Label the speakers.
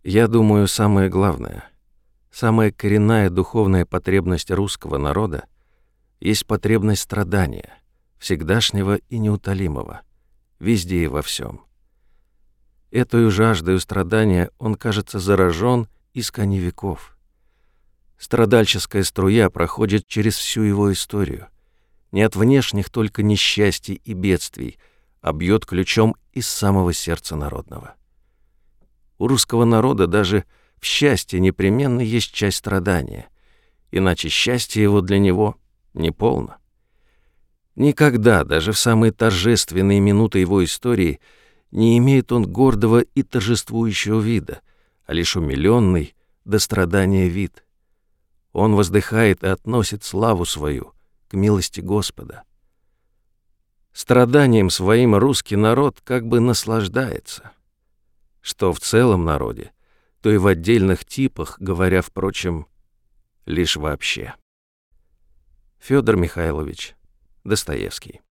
Speaker 1: Я думаю, самое главное, самая коренная духовная потребность русского народа есть потребность страдания, всегдашнего и неутолимого, везде и во всем. Этою жаждою страдания он, кажется, заражен искони веков. Страдальческая струя проходит через всю его историю, не от внешних только несчастий и бедствий, а бьет ключом из самого сердца народного. У русского народа даже в счастье непременно есть часть страдания, иначе счастье его для него неполно. Никогда, даже в самые торжественные минуты его истории, не имеет он гордого и торжествующего вида, а лишь умиленный до страдания вид. Он воздыхает и относит славу свою к милости Господа. Страданием своим русский народ как бы наслаждается. Что в целом народе, то и в отдельных типах, говоря, впрочем, лишь вообще. Федор Михайлович Достоевский.